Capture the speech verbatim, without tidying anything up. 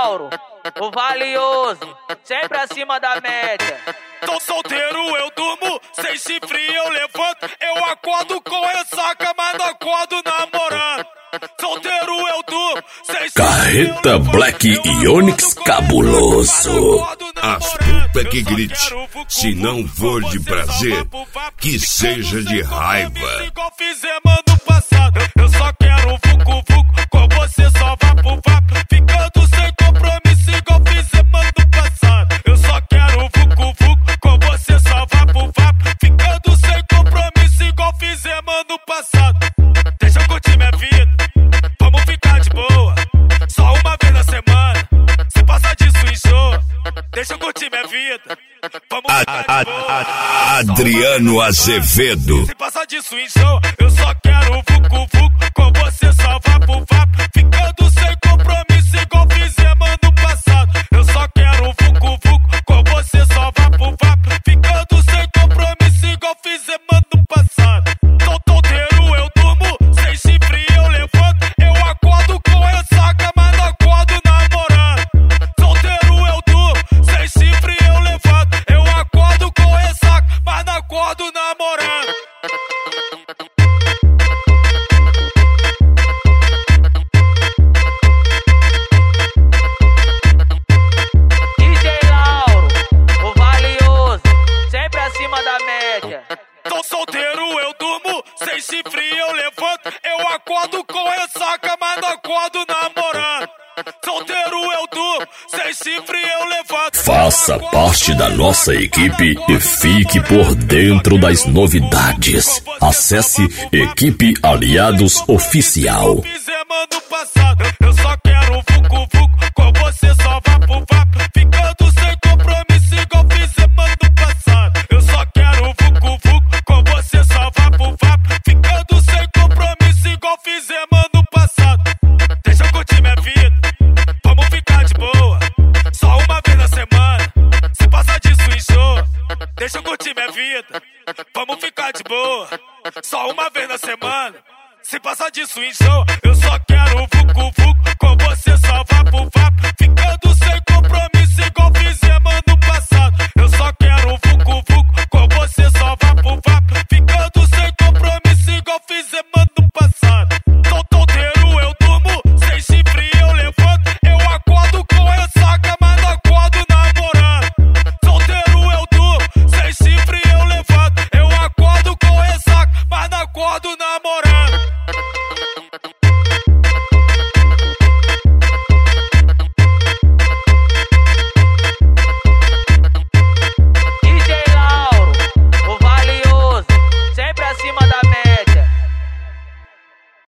Lauro, o valioso, sempre acima da média. Tô solteiro, eu durmo, sem chifre eu levanto. Eu acordo com ressaca, mas não acordo namorando. Solteiro eu durmo, sem chifre Carreta eu levanto. Black e Onyx Cabuloso. As puta que grite, se não for de prazer, que seja de raiva. Igual fizemos ano passado, eu só quero vucu vucu, com você só vapo vapo, ficando sem compromisso igual fizemos ano passado. Eu só quero vucu vucu, com você só vapo vapo, ficando sem compromisso igual fizemos ano passado. Deixa eu curtir minha vida, vamos ficar de boa, só uma vez na semana, se passar disso enjoa. Deixa eu curtir minha vida, vamos A, ficar a, de boa. a, Adriano Azevedo. Se passar disso enjoa, eu só quero vucu vucu, com você só vapo vapo, ficando sem compromisso igual fizemos ano passado. Eu só quero vucu vucu, com você só vapo vapo, ficando sem compromisso igual fizemos ano passado. Tô solteiro, eu durmo, sem chifre eu levanto. Eu acordo com ressaca, mas não acordo namorando. Solteiro eu durmo, sem chifre eu levanto. Eu acordo com ressaca, mas não acordo namorando. D J Lauro, o valioso, sempre acima da média. Tô solteiro, eu durmo, sem chifre eu levanto. Eu acordo com ressaca, mas não acordo namorando. Solteiro eu durmo, sem chifre eu levanto. Faça parte da nossa equipe e fique por dentro das novidades. Acesse Equipe Aliados Oficial. Fizemos ano passado, eu só quero vucu vucu, com você só vapo vapo, ficando sem compromisso igual fizemos ano passado. Eu só quero vucu vucu, com você só vapo vapo, ficando sem compromisso igual fizemos ano passado. Deixa eu curtir minha vida, vamos ficar de boa, só uma vez na semana, se passar disso enjoa. Deixa eu curtir minha vida, vamos ficar de boa, só uma vez na semana, se passar disso enjoa. Eu só quero